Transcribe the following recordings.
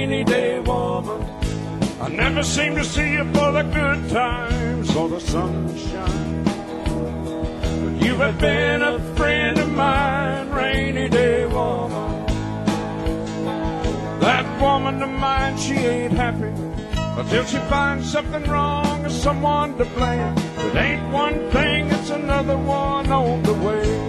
rainy day woman. I never seem to see you for the good times or the sunshine. But you have been a friend of mine, rainy day woman. That woman of mine, she ain't happy until she finds something wrong or someone to blame. It ain't one thing, it's another one on the way.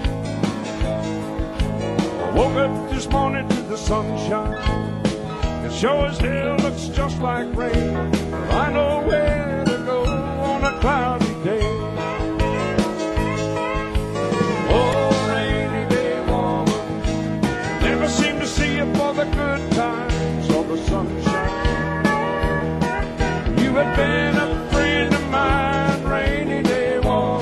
I woke up this morning to the sunshine. It sure as hell looks just like rain. I know where to go on a cloudy day. Oh, rainy day woman, never seem to see you for the good times or the sunshine. You have been a friend of mine, rainy day woman.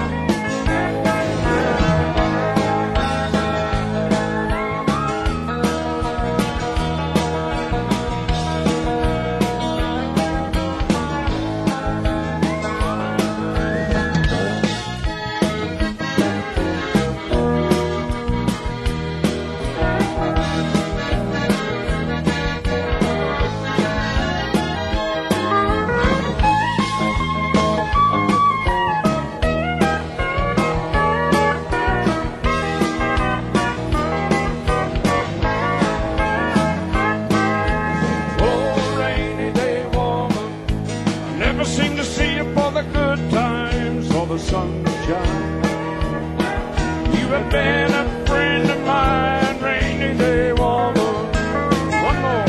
Sunshine. You have been a friend of mine, rainy day woman. One more.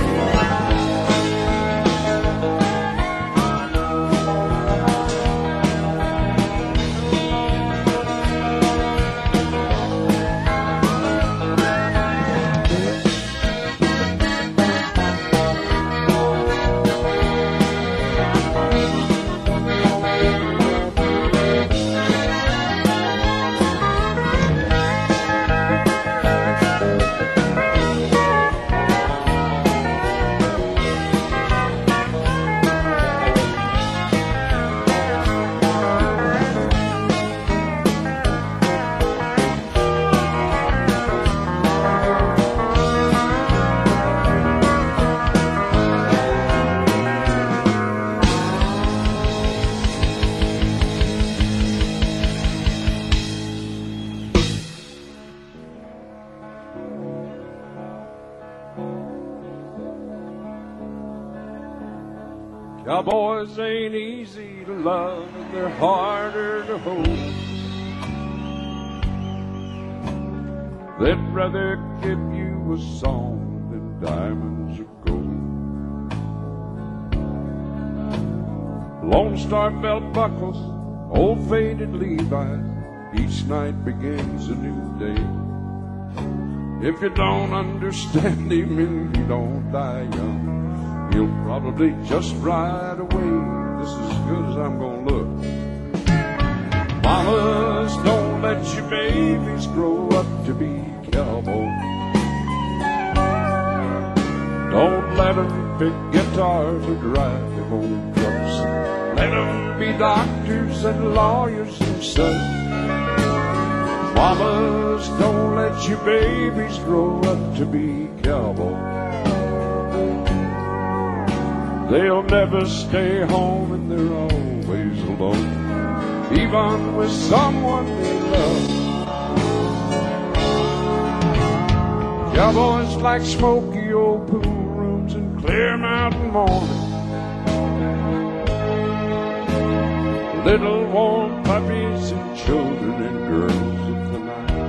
Cowboys ain't easy to love, and they're harder to hold. They'd rather give you a song than diamonds or gold. Lone Star belt buckles, old faded Levi's, each night begins a new day. If you don't understand him and you don't die young, he'll probably just ride away. This is as good as I'm gonna look. Mamas, don't let your babies grow up to be cowboys. Don't let them pick guitars or drive them old trucks. Let them be doctors and lawyers and such. Mamas, don't let your babies grow up to be cowboys. They'll never stay home and they're always alone, even with someone they love. Cowboys like smoky old pool rooms and clear mountain mornings, little warm puppies and children and girls of the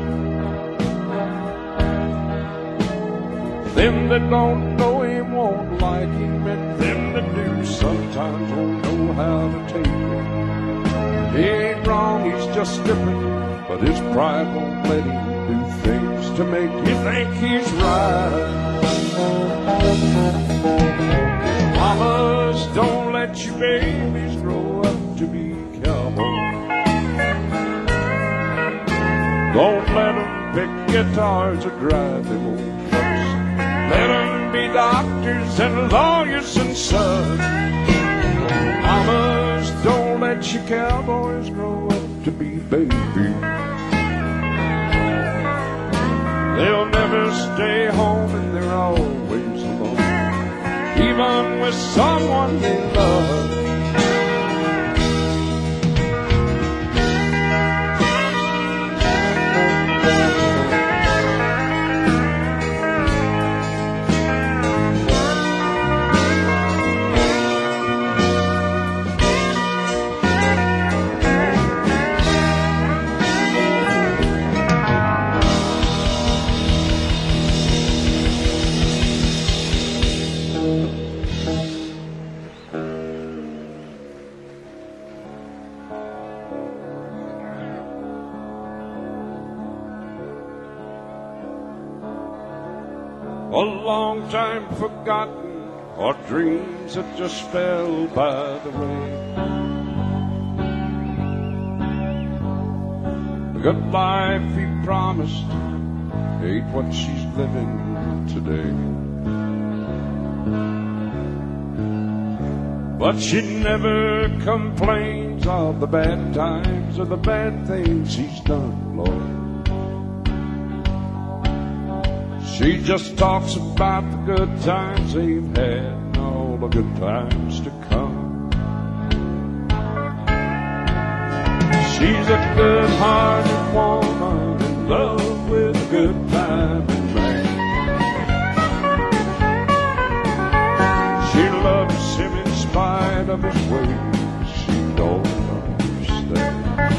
night. Them that don't know him won't like him, and them that do sometimes won't know how to take it. He ain't wrong, he's just different, but his pride won't let him do things to make you think he's right. Mamas, don't let your babies grow up to be cowboys. Don't let them pick guitars or drive them old trucks. Let them be doctors and lawyers and such. Mamas, don't let your cowboys grow up to be babies. They'll never stay home and they're always alone, someone they love. A long time forgotten, or dreams that just fell by the way. The good life he promised ain't what she's living today. But she never complains of the bad times or the bad things he's done, Lord. She just talks about the good times they've had and all the good times to come. She's a good-hearted woman in love with a good-timing man. She loves him in spite of his ways she don't understand.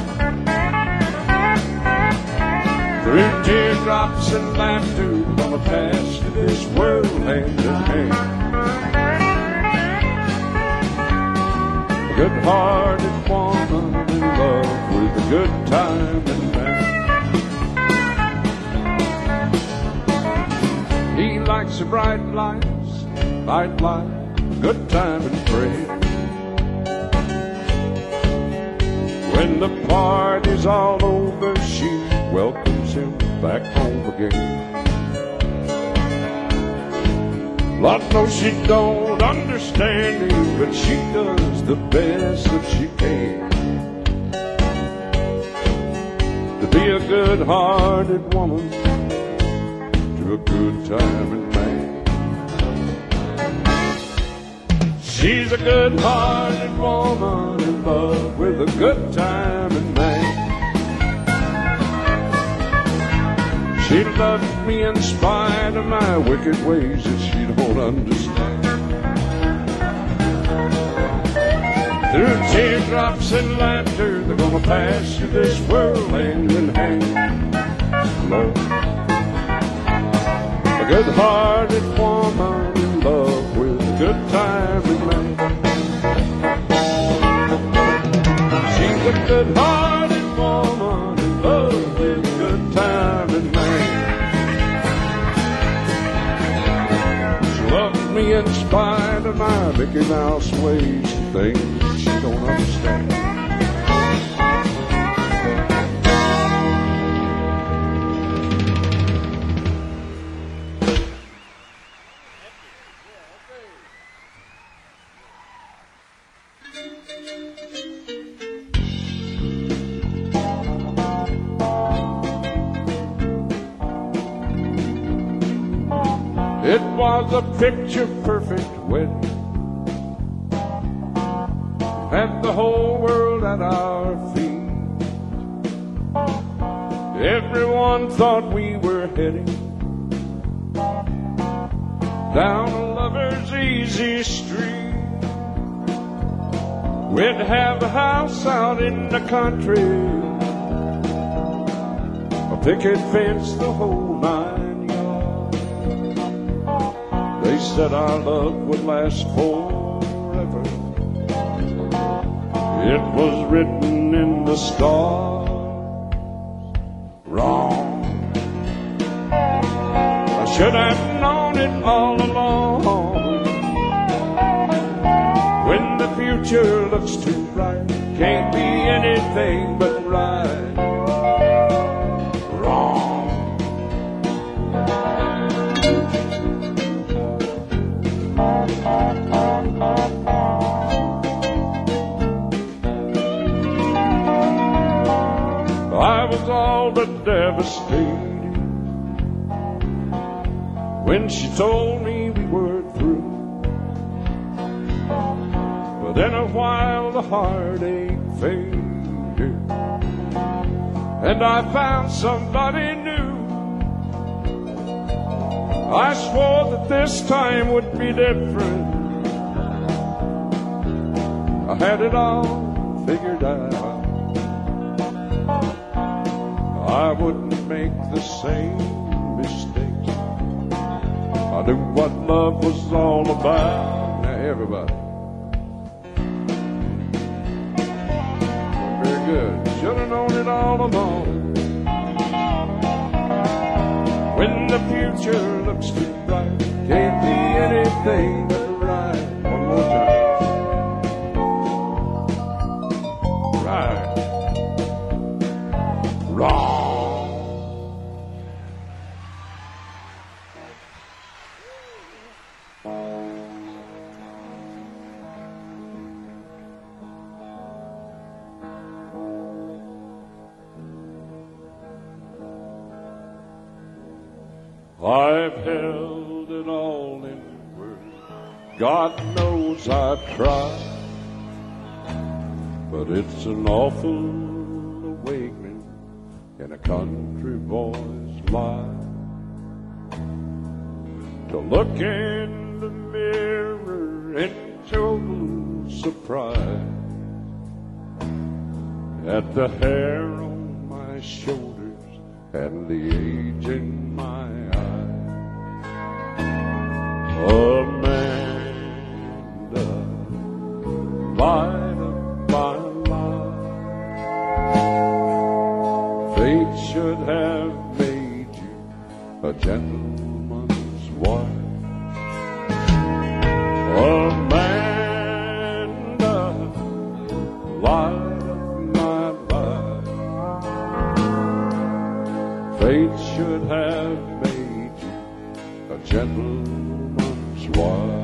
Through teardrops and laughter, gonna pass to this world hand in hand. A good-hearted woman in love with a good-timing man. He likes the bright lights, nightlife, good time and pray. When the party's all over, she welcomes him back home again. Lord knows she don't understand him, but she does the best that she can to be a good-hearted woman to a good-timing man. She's a good-hearted woman in love with a good-timing man. She loves me in spite of my wicked ways that she don't understand. Through teardrops and laughter, they're gonna pass through this world hand in hand. Lord, a good-hearted woman in love with a good-timing man. She's a good-hearted woman in love with a good-timing man. Me in spite of my Mickey Mouse ways and things she don't understand. It was a picture-perfect wedding, had the whole world at our feet. Everyone thought we were heading down a lover's easy street. We'd have a house out in the country, a picket fence the whole 9 yards. They said our love would last forever. It was written in the stars. Wrong. I should have known it all along. When the future looks too bright, can't be anything but right. Wrong. I was all but devastated when she told me we were through. Then a while the heartache faded, and I found somebody new. I swore that this time would be different. I had it all figured out. I wouldn't make the same mistakes. I knew what love was all about. Now everybody. Very good. Should have known it all along. When the future looks too bright, can't be anything but right. One more time. Right. Wrong. I've held it all in words. God knows I've tried, but it's an awful awakening in a country boy's life to look in the mirror in total surprise at the hair on my shoulders and the age in my Amanda, light of my life. Fate should have made you a gentleman's wife. Amanda, light of my life. Fate should have made you a gentleman's wife.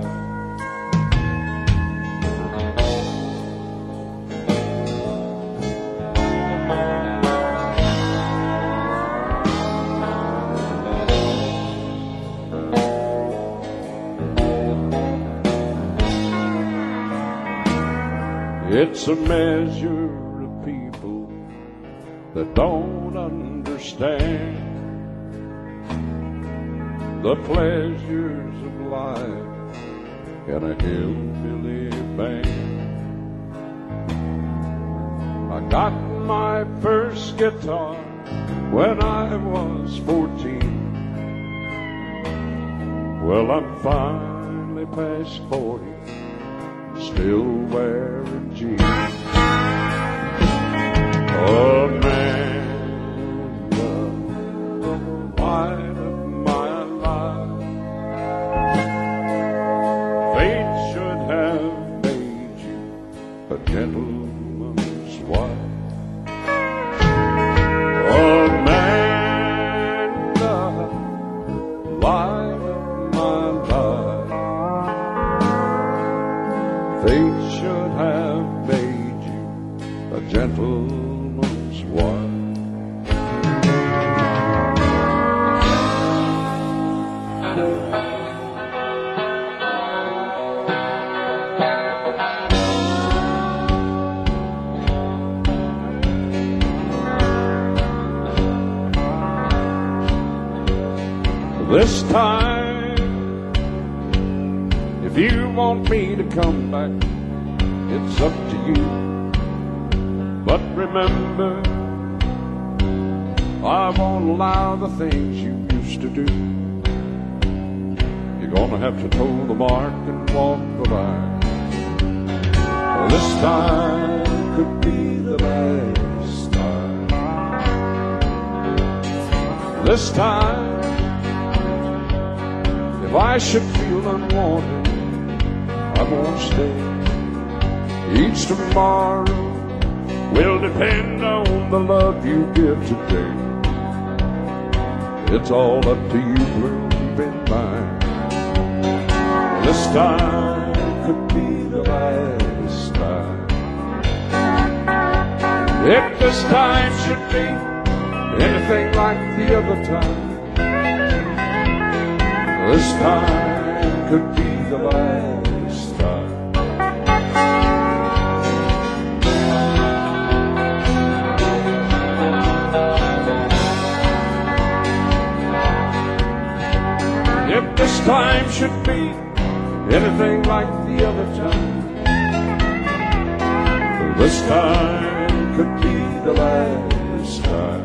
It's a measure of people that don't understand the pleasures of life in a hillbilly band. I got my first guitar when I was 14. Well, I'm finally past 40, still wearing jeans. Amanda, light of my life. Fate should have made you a gentleman's wife. Amanda, light of my life. Fate should have made you a gentleman's wife. This time, if you want me to come back, it's up to you. But remember, I won't allow the things you used to do. You're gonna have to toe the mark and walk the line. This time could be the last time. This time, if I should feel unwanted, I won't stay. Each tomorrow will depend on the love you give today. It's all up to you, will keep in mind. This time could be the last time. If this time should be anything like the other time, this time could be the last time. time should be anything like the other time, this time could be the last time.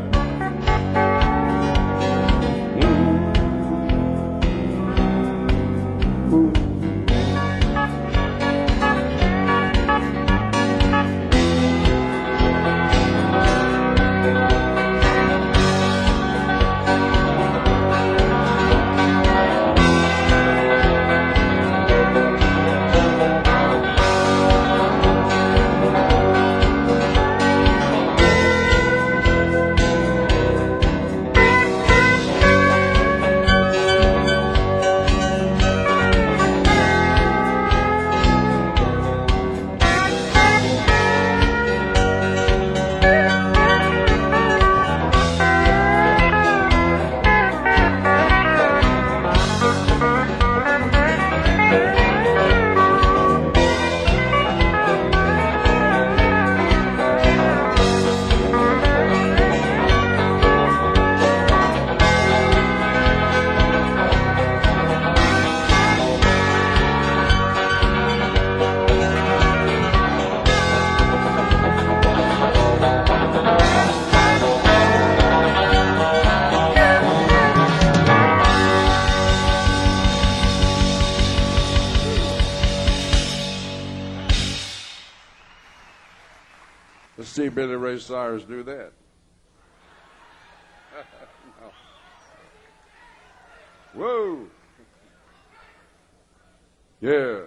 Let's see Billy Ray Cyrus do that. No. Whoa. Yeah.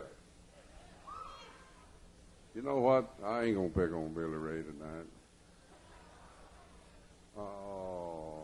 You know what? I ain't going to pick on Billy Ray tonight. Oh.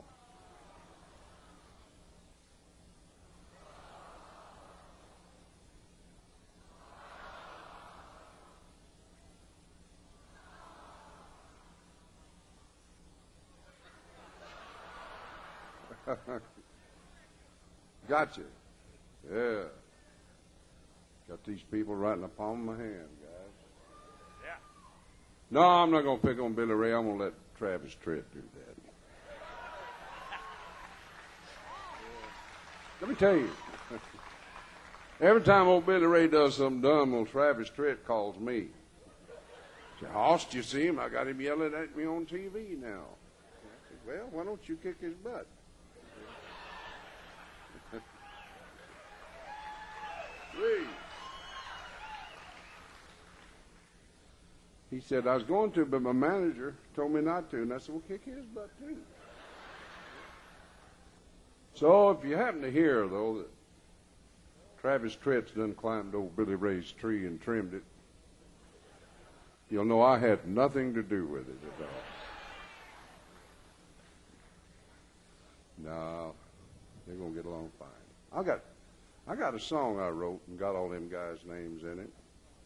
Gotcha. Yeah. Got these people right in the palm of my hand, guys. Yeah. No, I'm not going to pick on Billy Ray. I'm going to let Travis Tritt do that. Let me tell you, every time old Billy Ray does something dumb, old Travis Tritt calls me. Say, Hoss, you see him? I got him yelling at me on TV now. I said, well, why don't you kick his butt? He said, I was going to, but my manager told me not to. And I said, well, kick his butt too. So if you happen to hear, though, that Travis Tritt's done climbed old Billy Ray's tree and trimmed it, you'll know I had nothing to do with it at all. No, they're going to get along fine. I got a song I wrote and got all them guys' names in it.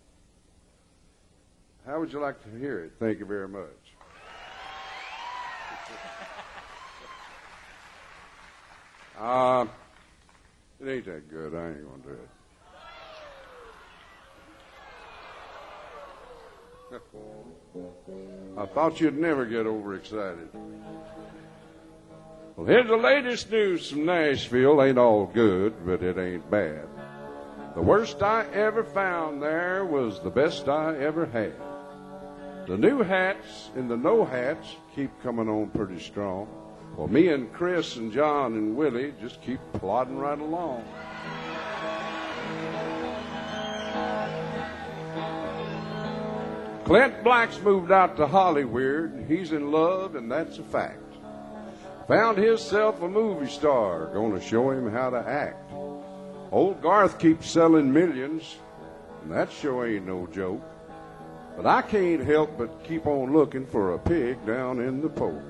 How would you like to hear it? Thank you very much. It ain't that good. I ain't going to do it. I thought you'd never get overexcited. Well, here's the latest news from Nashville. Ain't all good, but it ain't bad. The worst I ever found there was the best I ever had. The new hats and the no hats keep coming on pretty strong. Well, me and Chris and John and Willie just keep plodding right along. Clint Black's moved out to Hollywood. He's in love, and that's a fact. Found himself a movie star, gonna show him how to act. Old Garth keeps selling millions, and that sure ain't no joke. But I can't help but keep on looking for a pig down in the poke.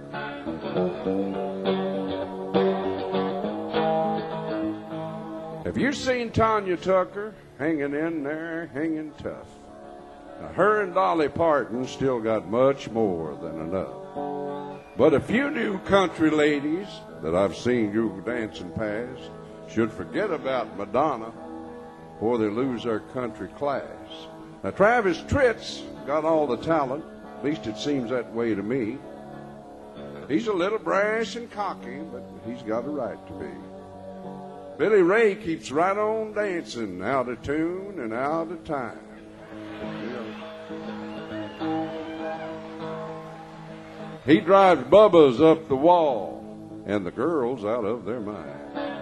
Have you seen Tanya Tucker hanging in there, hanging tough? Now, her and Dolly Parton still got much more than enough. But a few new country ladies that I've seen you dancing past should forget about Madonna or they lose their country class. Now, Travis Tritt's got all the talent, at least it seems that way to me. He's a little brash and cocky, but he's got a right to be. Billy Ray keeps right on dancing, out of tune and out of time. He drives Bubba's up the wall, and the girls out of their mind.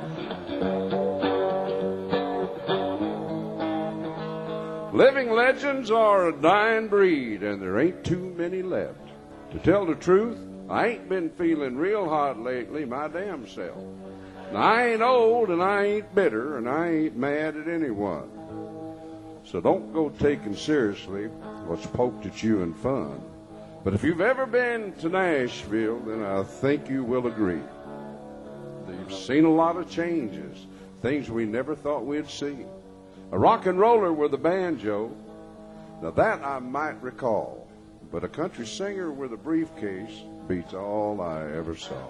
Living legends are a dying breed, and there ain't too many left. To tell the truth, I ain't been feeling real hot lately, my damn self. And I ain't old, and I ain't bitter, and I ain't mad at anyone. So don't go taking seriously what's poked at you in fun. But if you've ever been to Nashville, then I think you will agree. You've seen a lot of changes, things we never thought we'd see. A rock and roller with a banjo, now that I might recall. But a country singer with a briefcase beats all I ever saw.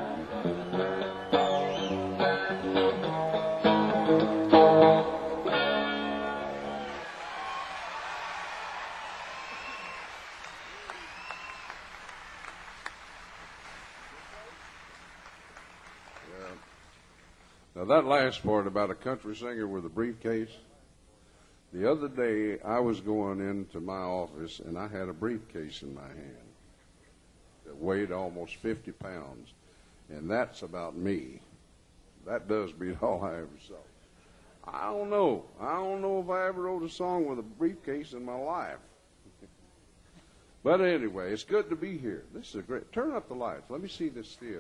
Now, that last part about a country singer with a briefcase, the other day I was going into my office and I had a briefcase in my hand that weighed almost 50 pounds, and that's about me. That does beat all I ever saw. I don't know if I ever wrote a song with a briefcase in my life. But anyway, it's good to be here. This is a great, turn up the lights. Let me see this theater.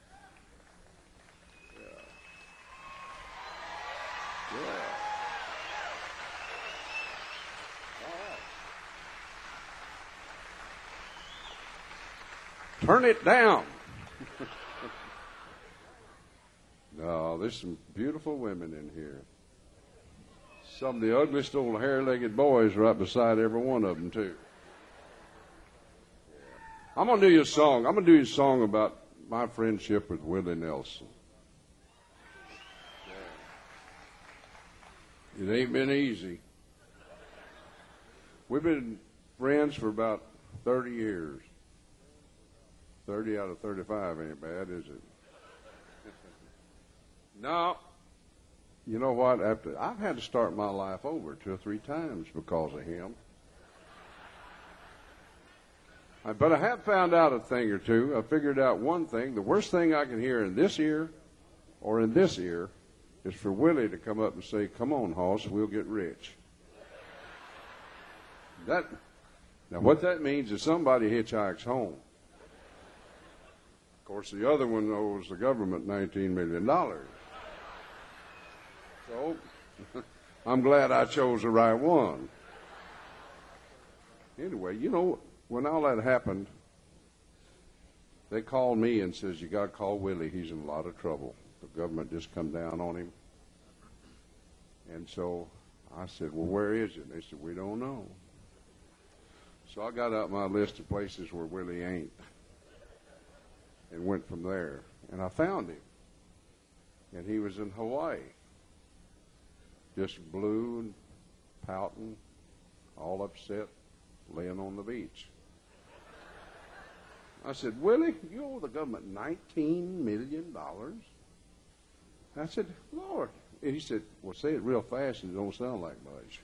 Yeah. All right. Turn it down. No, there's some beautiful women in here. Some of the ugliest old hair-legged boys right beside every one of them, too. I'm going to do you a song. I'm going to do you a song about my friendship with Willie Nelson. It ain't been easy. We've been friends for about 30 years. 30 out of 35 ain't bad, is it? No. You know what? I've had to start my life over 2 or 3 times because of him. But I have found out a thing or two. I figured out one thing. The worst thing I can hear in this ear or in this ear is for Willie to come up and say, "Come on, Hoss, we'll get rich." Now what that means is somebody hitchhikes home. Of course, the other one owes the government $19 million. So, I'm glad I chose the right one. Anyway, you know, when all that happened, they called me and says, "You got to call Willie. He's in a lot of trouble. The government just come down on him." And so I said, "Well, where is it?" And they said, "We don't know." So I got out my list of places where Willie ain't and went from there. And I found him. And he was in Hawaii, just blue and pouting, all upset, laying on the beach. I said, "Willie, you owe the government $19 million? I said, "Lord." And he said, "Well, say it real fast and it don't sound like much."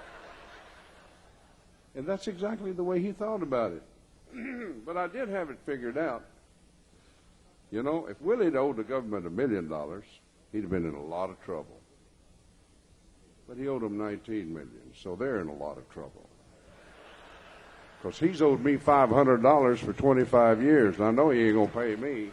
And that's exactly the way he thought about it. But I did have it figured out. You know, if Willie had owed the government $1 million, he'd have been in a lot of trouble. But he owed them $19 million, so they're in a lot of trouble. Because he's owed me $500 for 25 years, and I know he ain't going to pay me.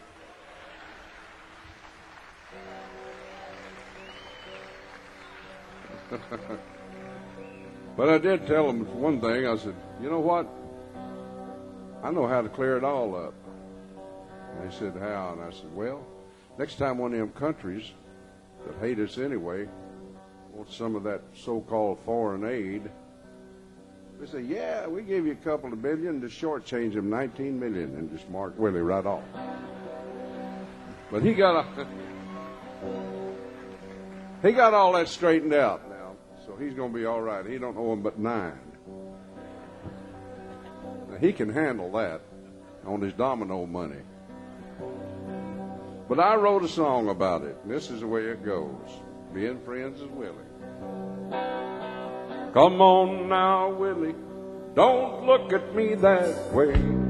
But I did tell him one thing. I said, "You know what? I know how to clear it all up." And they said, "How?" And I said, "Well, next time one of them countries that hate us anyway wants some of that so-called foreign aid, they say, 'Yeah, we give you a couple of billion to shortchange them $19 million,' and just mark Willie right off." But he got all that straightened out now, so he's going to be all right. He don't owe him but $9 million. Now, he can handle that on his domino money. But I wrote a song about it. And this is the way it goes. Being friends with Willie. Come on now, Willie, don't look at me that way.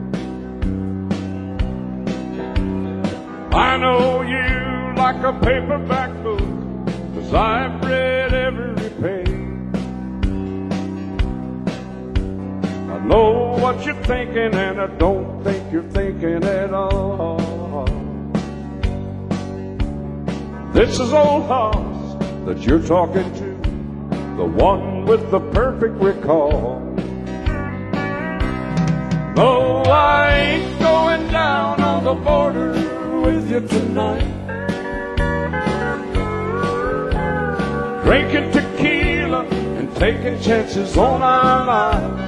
I know you like a paperback book, 'cause I've read every page. I know what you're thinking, and I don't think you're thinking at all. This is old Hoss that you're talking to, the one with the perfect recall. No, I ain't going down on the border with you tonight, drinking tequila and taking chances on our lives.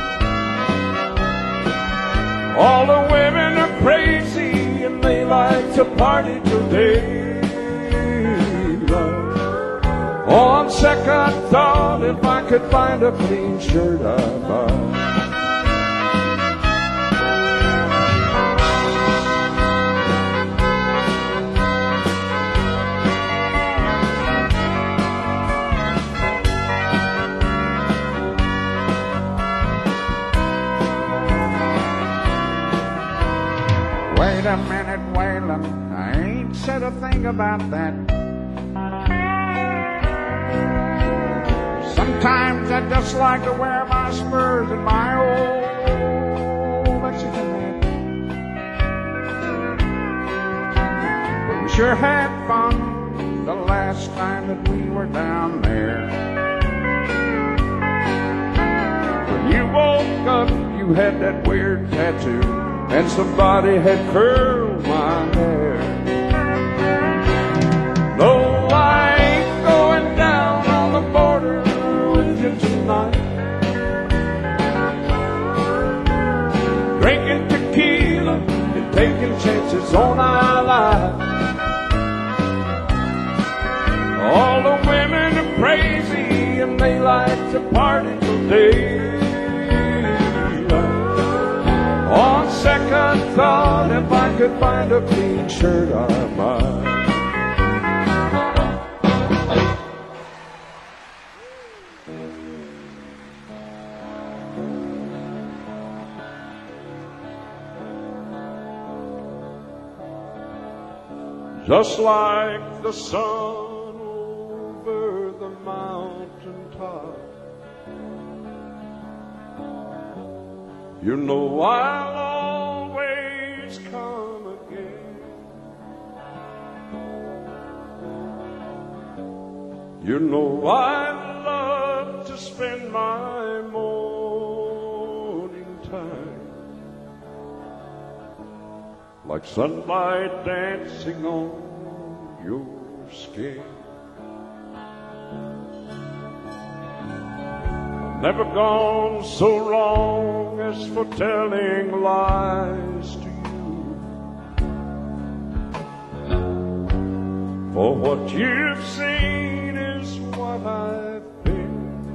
All the women are crazy and they like to party till daylight. On second thought, if I could find a clean shirt, I'd buy. Wait a minute, Waylon, I ain't said a thing about that. Sometimes I just like to wear my spurs in my old Mexican hat. But we sure had fun the last time that we were down there. When you woke up, you had that weird tattoo, and somebody had curled my hair. No, I ain't going down on the border with you tonight, drinking tequila and taking chances on our lives. All the women are crazy and they like to party till daylight. On second thought, if I could find a clean shirt, I might. Just like the sun over the mountain top, you know I'll always come again. You know I love to spend my morning time like sunlight dancing on your skin. I've never gone so wrong as for telling lies to you. For what you've seen is what I've been.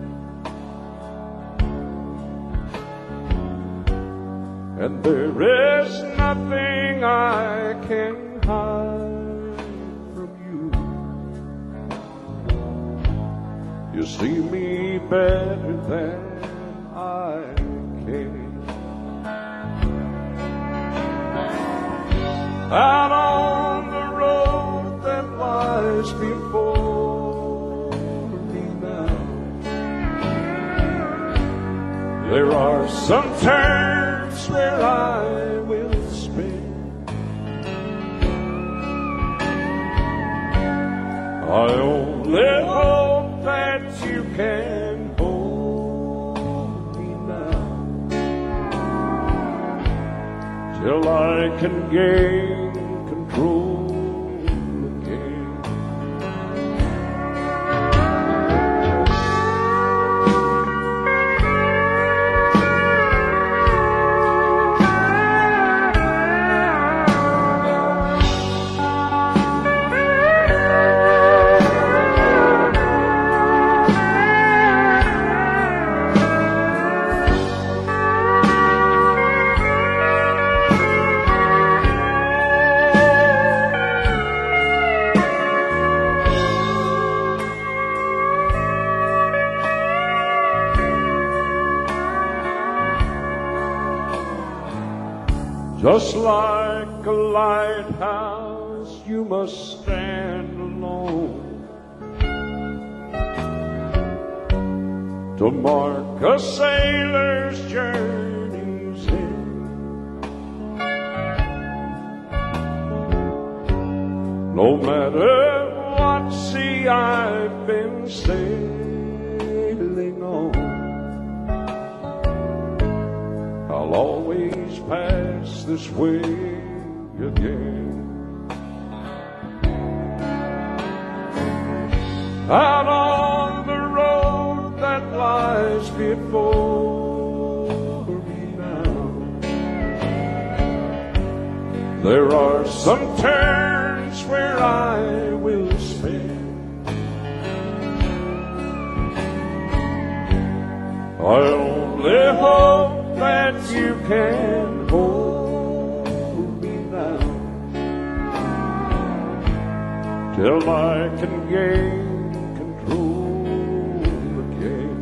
And there is nothing I can hide from you. You see me better than I can. Out on the road that lies before me now, there are some turns where I will spin. I only hope that you can hold me now, till I can gain control again. Just like a lighthouse, you must stand alone to mark a sailor's journey's end. No matter what sea I've been sailing on, I'll always pass this way again. Out on the road that lies before me now, there are some turns where I will spend. I only hope that you can hold me now till I can gain control again.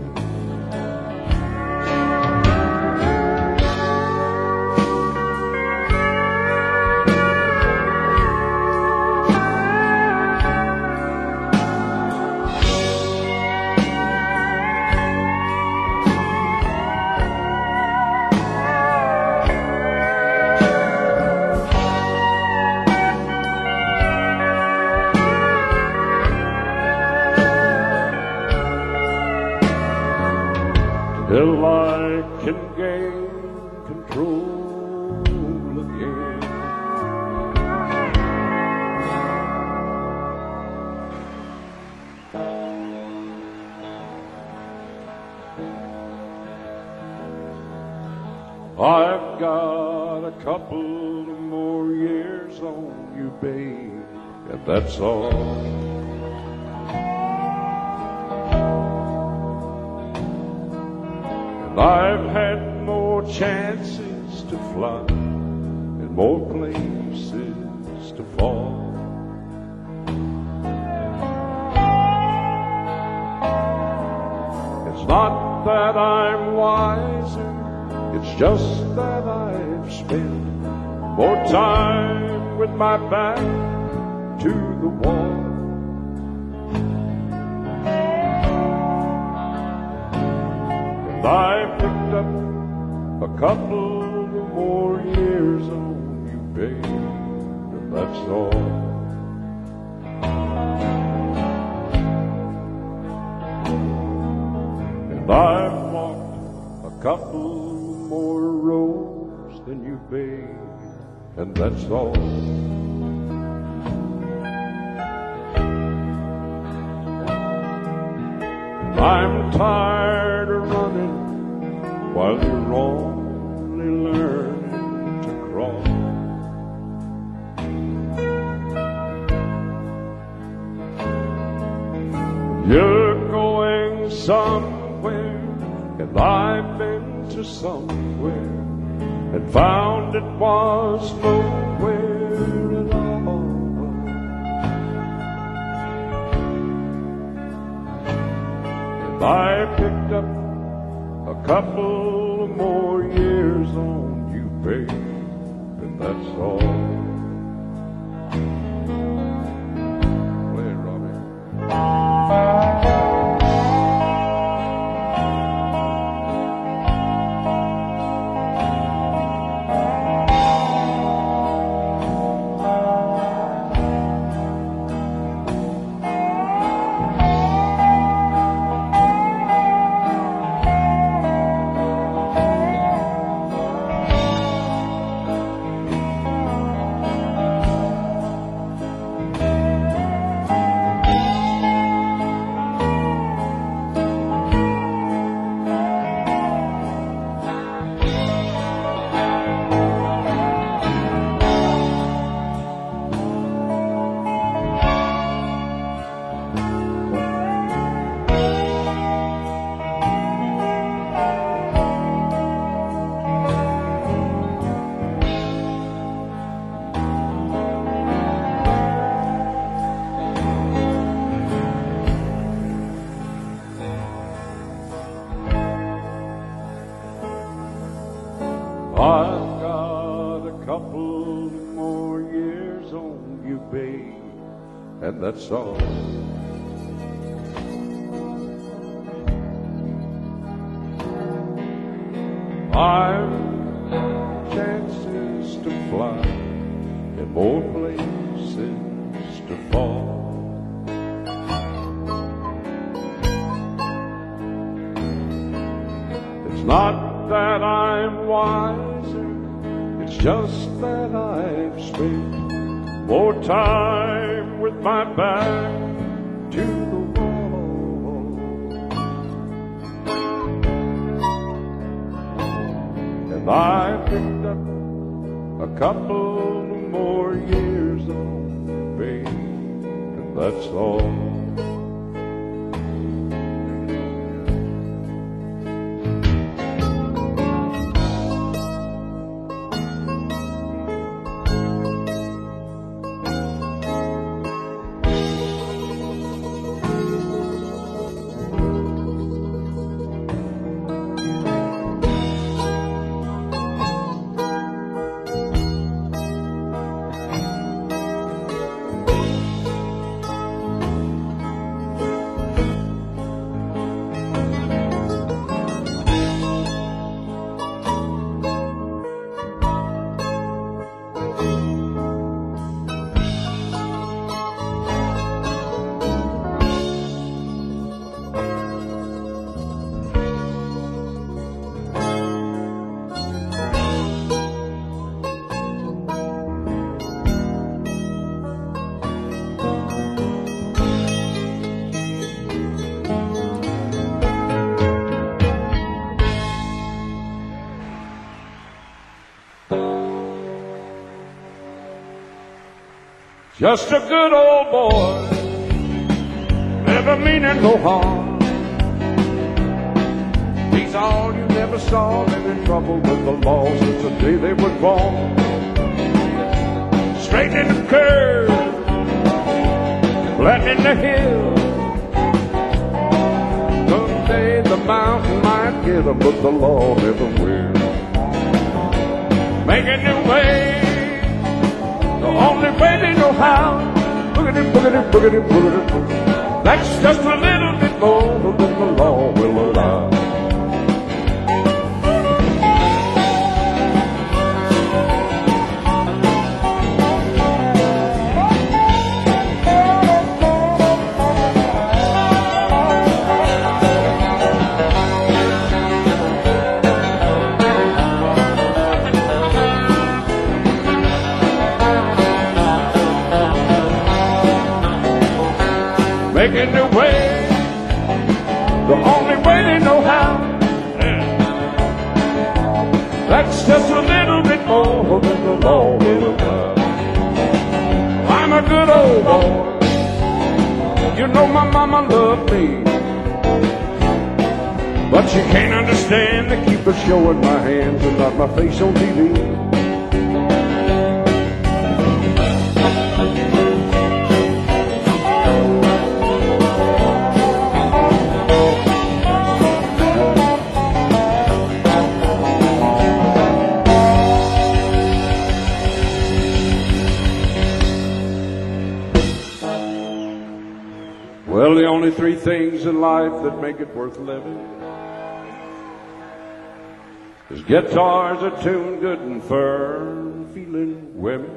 Till I can gain control again. I've got a couple more years on you, babe, and that's all. I've had more chances to fly and more places to fall. It's not that I'm wiser, it's just that I've spent more time with my back to the wall. I picked up a couple more years on you, babe, and that's all. And I've walked a couple more roads than you, babe, and that's all. I'm tired of running while you're only learning to crawl. You're going somewhere, and I've been to somewhere, and found it was nowhere at all. I picked up a couple more years on you, babe, and that's all. Play it, Robbie. I've got a couple couple more years on you, babe, and that's all. 5 chances to fly and more places to fall. It's not that I'm wiser, it's just that I've spent more time with my back to the wall. And I picked up a couple more years on, babe, and that's all. Just a good old boy, never meaning no harm. He's all you never saw, been in trouble with the law since the day they were born. Straightening the curve, flattening the hill. Someday the mountain might get him, but the law never will. Making new ways, the only way they know how. Boogity, boogity, boogity, boogity. That's just a little bit more than the law will allow. Making their way, the only way they know how. That's just a little bit more than the law will allow. I'm a good old boy, you know my mama loved me, but she can't understand to keep her showing my hands and not my face on TV. Well, the only 3 things in life that make it worth living is guitars are tuned good and firm, feeling women.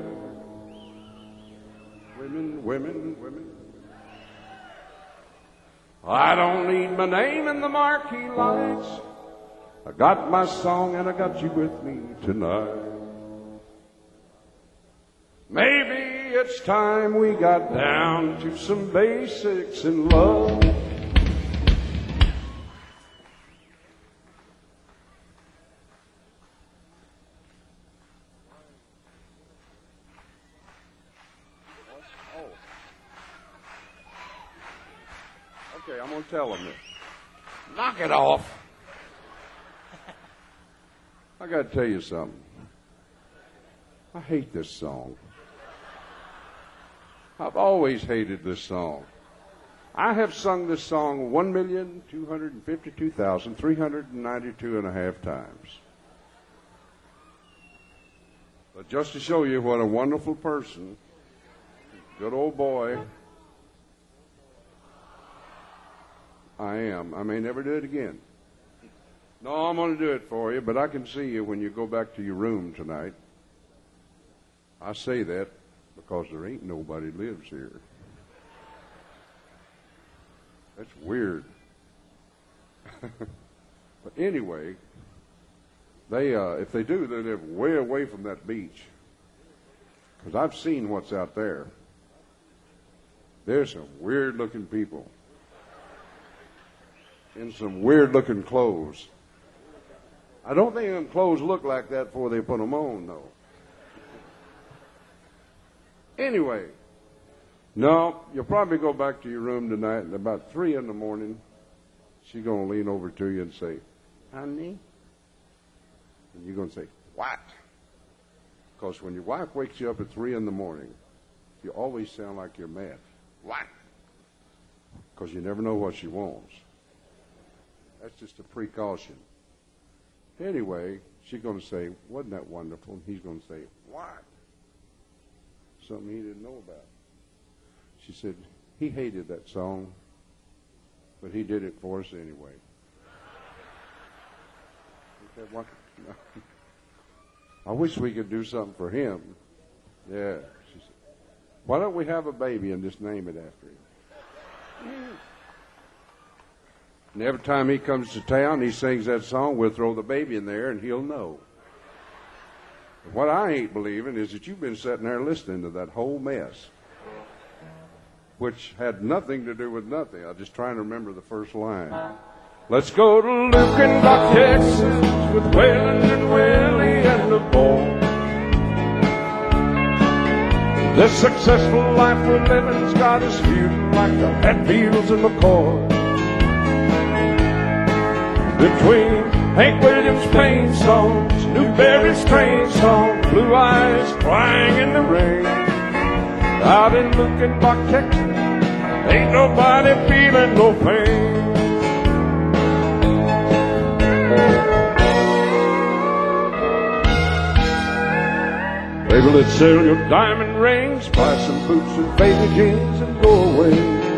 I don't need my name in the marquee lights. I got my song and I got you with me tonight. Maybe it's time we got down to some basics in love. Okay, I'm going to tell them this. Knock it off. I got to tell you something. I hate this song. I've always hated this song. I have sung this song 1,252,392.5 times. But just to show you what a wonderful person, good old boy, I am. I may never do it again. No, I'm going to do it for you, but I can see you when you go back to your room tonight. I say that because there ain't nobody lives here. That's weird. But anyway, they if they do, they live way away from that beach. Because I've seen what's out there. There's some weird-looking people in some weird-looking clothes. I don't think them clothes look like that before they put them on, though. Anyway, no, you'll probably go back to your room tonight, and about 3 in the morning, she's going to lean over to you and say, honey? And you're going to say, what? Because when your wife wakes you up at 3 in the morning, you always sound like you're mad. What? Because you never know what she wants. That's just a precaution. Anyway, she's going to say, wasn't that wonderful? And he's going to say, what? Something he didn't know about. She said, he hated that song, but he did it for us anyway. He said, what? I wish we could do something for him. Yeah. She said, why don't we have a baby and just name it after him? And every time he comes to town, he sings that song, we'll throw the baby in there and he'll know. But what I ain't believing is that you've been sitting there listening to that whole mess, which had nothing to do with nothing. I'm just trying to remember the first line. Let's go to Lukenbach, Texas, with Waylon and Willie and the boy. This successful life we're living's got us feuding like the Hatfields and McCoy. Between Hank Williams' pain songs, Newberry's train song, Blue Eyes crying in the rain. Out in Lukenbach, Texas, ain't nobody feeling no pain. Baby, let's sell your diamond rings, buy some boots and faded jeans and go away.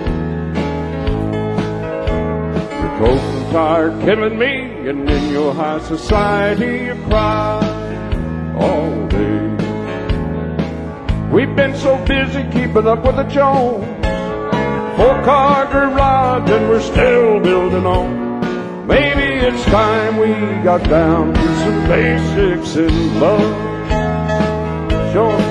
Your coat and tie are killing me, and in your high society you cry all day. We've been so busy keeping up with the Jones, 4-car garage and we're still building on. Maybe it's time we got down to some basics in love. Sure.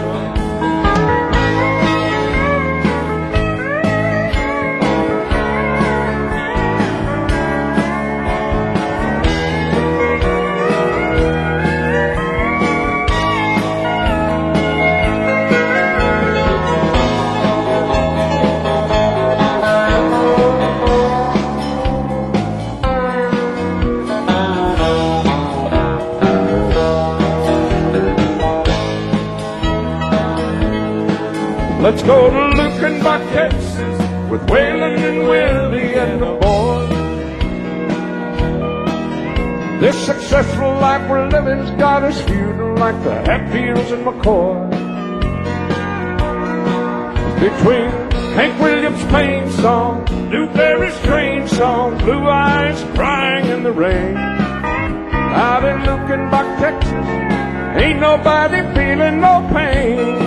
Let's go to Lukenbach, Texas, with Waylon and Willie and the boys. This successful life we're living's got us feuding like the Hatfields and McCoy. Between Hank Williams' pain song, Newberry's train song, Blue Eyes crying in the rain. Out in Lukenbach, Texas, ain't nobody feeling no pain.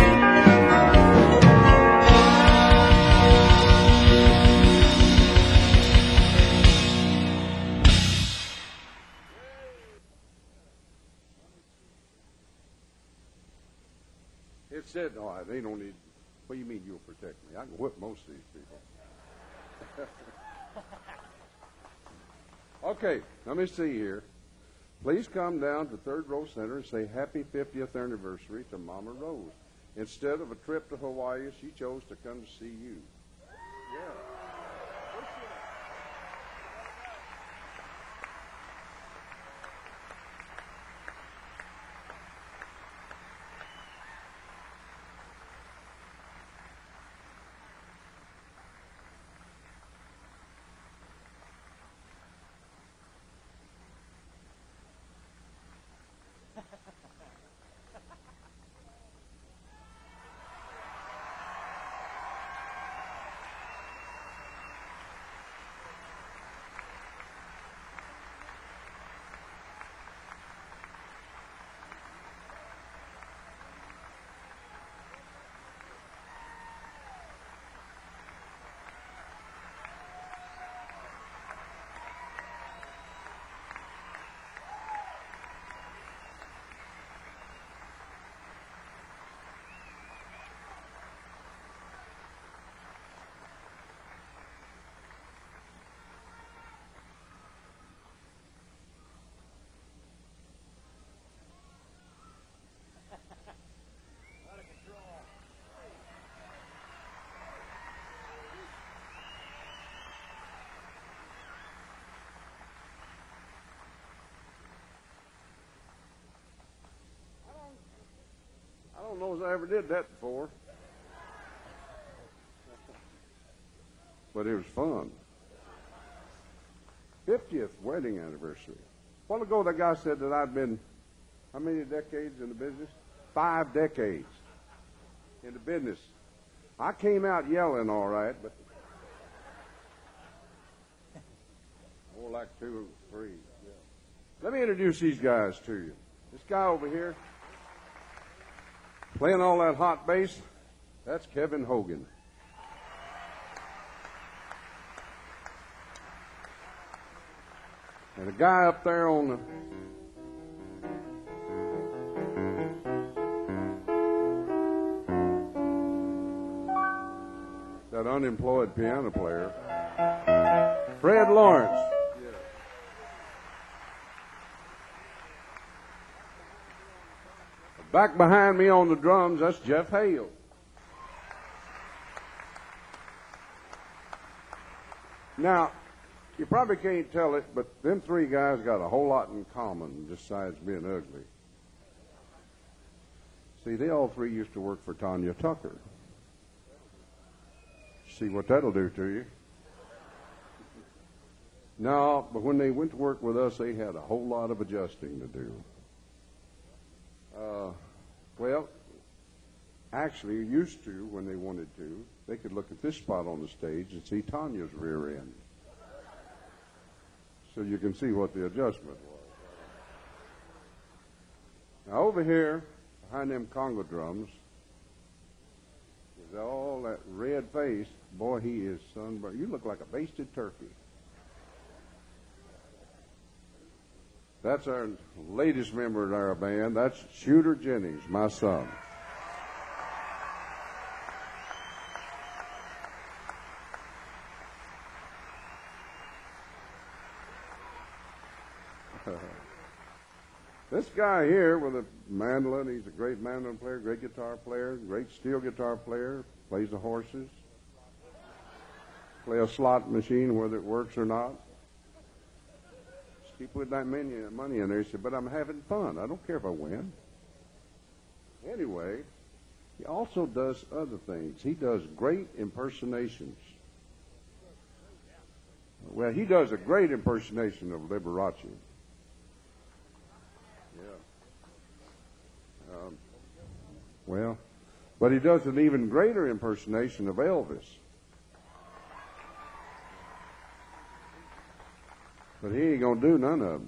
It said, no, they don't need, what do you mean you'll protect me? I can whip most of these people. Okay, let me see here. Please come down to Third Row Center and say happy 50th anniversary to Mama Rose. Instead of a trip to Hawaii, she chose to come to see you. Yeah. don't know if I ever did that before. But it was fun. 50th wedding anniversary. A while ago, that guy said that I'd been, how many decades in the business? 5 decades in the business. I came out yelling all right, but more like 2 or 3. Yeah. Let me introduce these guys to you. This guy over here, playing all that hot bass, that's Kevin Hogan. And the guy up there on the that unemployed piano player, Fred Lawrence. Yeah. Back behind me on the drums, that's Jeff Hale. Now, you probably can't tell it, but them 3 guys got a whole lot in common besides being ugly. See, they all 3 used to work for Tanya Tucker. See what that'll do to you. No, but when they went to work with us, they had a whole lot of adjusting to do. Well, actually, used to, when they wanted to, they could look at this spot on the stage and see Tanya's rear end. So you can see what the adjustment was. Now, over here, behind them conga drums, is all that red face. Boy, he is sunburned. You look like a basted turkey. That's our latest member in our band. That's Shooter Jennings, my son. This guy here with a mandolin, he's a great mandolin player, great guitar player, great steel guitar player, plays the horses, play a slot machine whether it works or not. He put that money in there. He said, but I'm having fun. I don't care if I win. Anyway, he also does other things. He does great impersonations. Well, he does a great impersonation of Liberace. Yeah. Well, but he does an even greater impersonation of Elvis. But he ain't going to do none of them.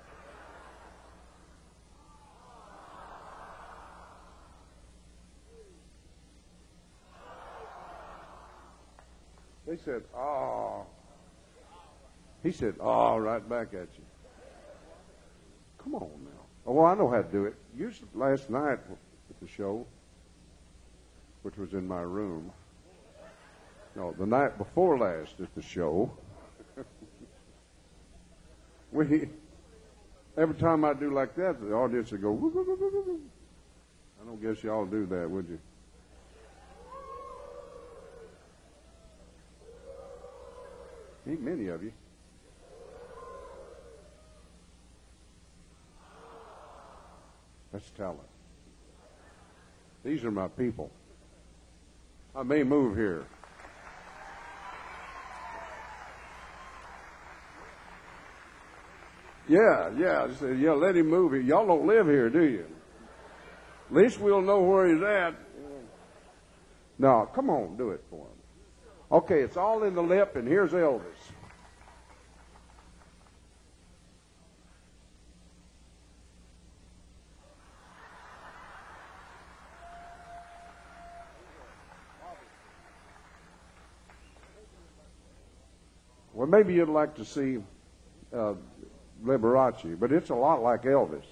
They said, oh. He said, oh, right back at you. Come on now. Oh, I know how to do it. Usually last night at the show, which was in my room. No, the night before last at the show. Every time I do like that, the audience would go, woo, woo, woo, woo, woo. I don't guess y'all do that, would you? Ain't many of you. That's talent. These are my people. I may move here. Yeah. Just say, yeah, let him move here. Y'all don't live here, do you? At least we'll know where he's at. No, come on, do it for him. Okay, it's all in the lip, and here's Elvis. Well, maybe you'd like to see Liberace, but it's a lot like Elvis.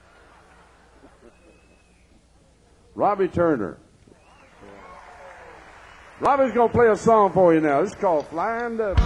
Robbie Turner. Robbie's going to play a song for you now. This is called Flying Dutchman.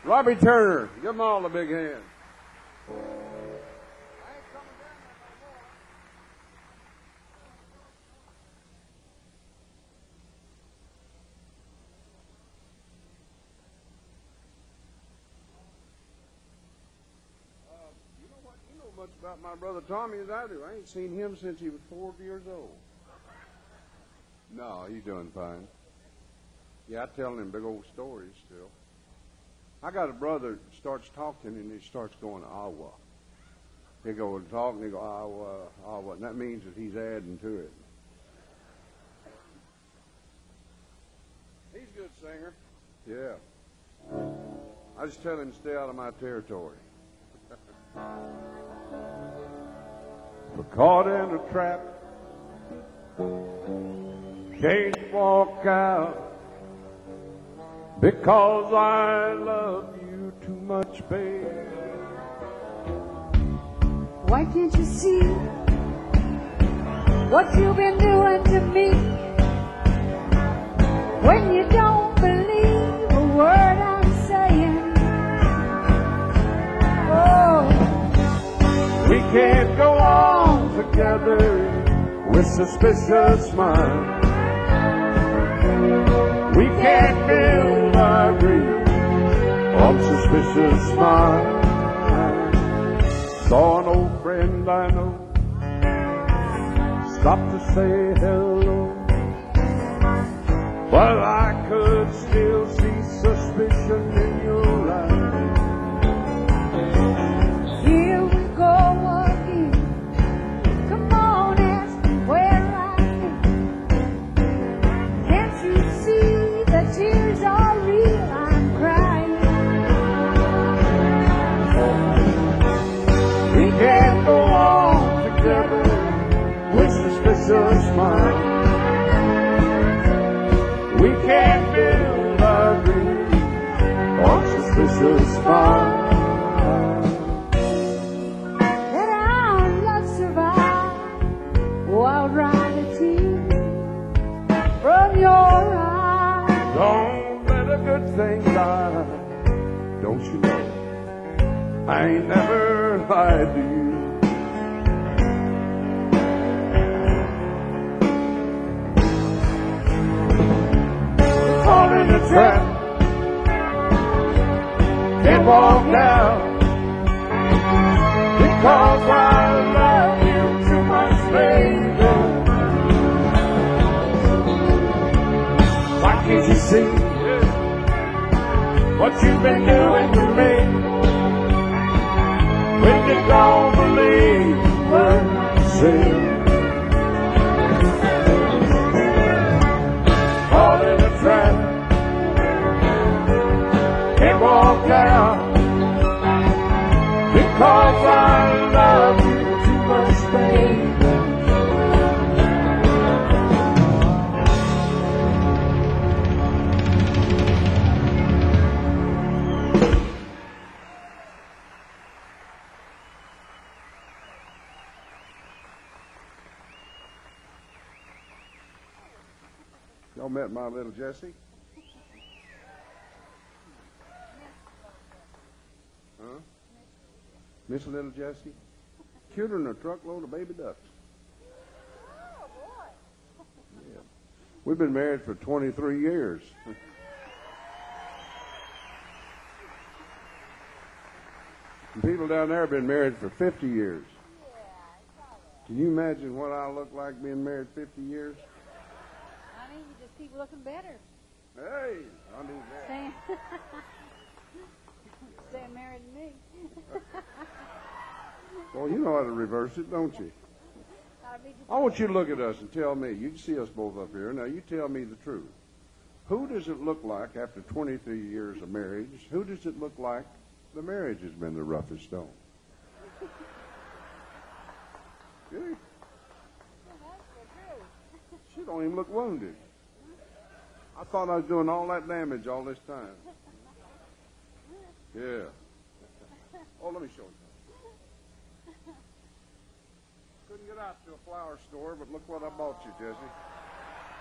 Robbie Turner. Give them all a big hand. You know much about my brother Tommy as I do. I ain't seen him since he was 4 years old. No, he's doing fine. Yeah, I tell him big old stories still. I got a brother that starts talking and he starts going, Awa. He go and talk and he go, Awa, Awa. And that means that he's adding to it. He's a good singer. Yeah. I just tell him to stay out of my territory. We're caught in a trap. Can't walk out because I love you too much, babe. Why can't you see what you've been doing to me? When you don't believe a word I'm saying. Oh, we can't go on together with suspicious minds. We can't build our dreams on suspicious minds. Saw an old friend I know stop to say hello, but I could still see suspicion in your eyes. here we go again. Come on, ask me where I've been. Can't you see the tears are real? I'm crying. We can't go on together with suspicious minds. We can't build our dreams on suspicious minds. Let our love survive. Oh, I'll dry the tears from your eyes. Don't let a good thing die. Don't you know I ain't never lied to you. Caught in a trap, can't walk out because I love you too much, baby. Why can't you see what you've been doing to me? When you don't believe what you say. Caught in a trap, can't walk out because I love you too much, baby. Y'all met my little Jessie? Huh? Miss Little Jessie? Cuter than a truckload of baby ducks. Oh, boy. Yeah. We've been married for 23 years. And people down there have been married for 50 years. Can you imagine what I look like being married 50 years? Honey, you just keep looking better. Hey, I'll do that. Staying, staying married to me. Well, you know how to reverse it, don't you? Gotta be just- I want you to look at us and tell me. You can see us both up here. Now, you tell me the truth. Who does it look like after 23 years of marriage? Who does it look like the marriage has been the roughest stone? Really? She don't even look wounded. I thought I was doing all that damage all this time. Yeah. Oh, let me show you. Couldn't get out to a flower store, but look what I bought you, Jesse.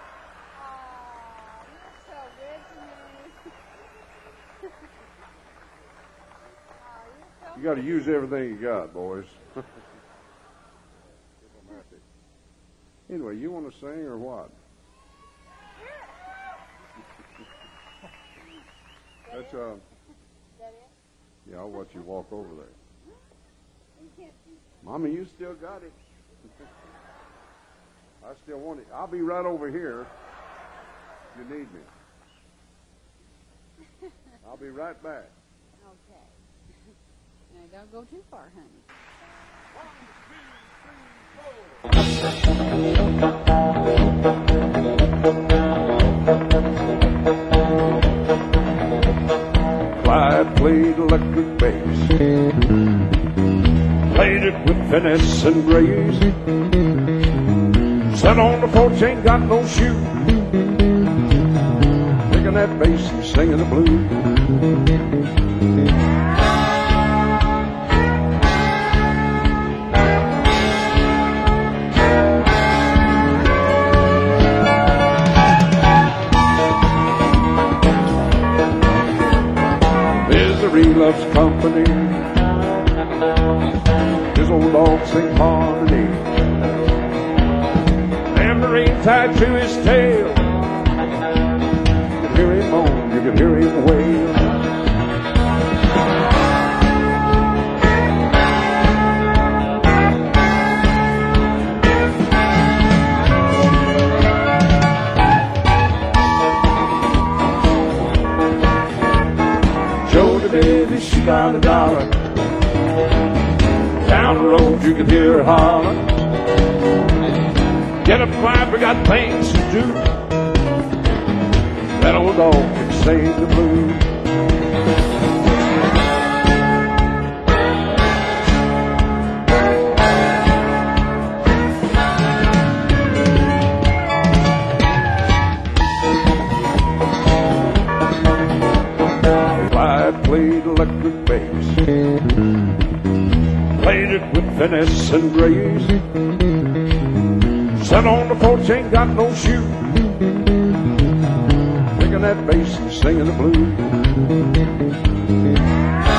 You're so good to me. You got to use everything you got, boys. Anyway, you want to sing or what? That's yeah, I'll watch you walk over there. Mommy, you still got it. I still want it. I'll be right over here if you need me. I'll be right back. Okay. Now, don't go too far, honey. Clyde played electric bass, played it with finesse and grace. Sat on the porch, ain't got no shoe, picking that bass and singing the blues. Misery loves company. His old dog sing harmony. Tambourine tied to his tail. You could hear him moan, you could hear him wail. Baby, she got $1. Down the road you could hear her holler. Get up, Clyde, we got things to do. That old dog can sing the blues. Played electric bass, played it with finesse and grace. Sat on the porch, ain't got no shoe, picking that bass and singing the blues.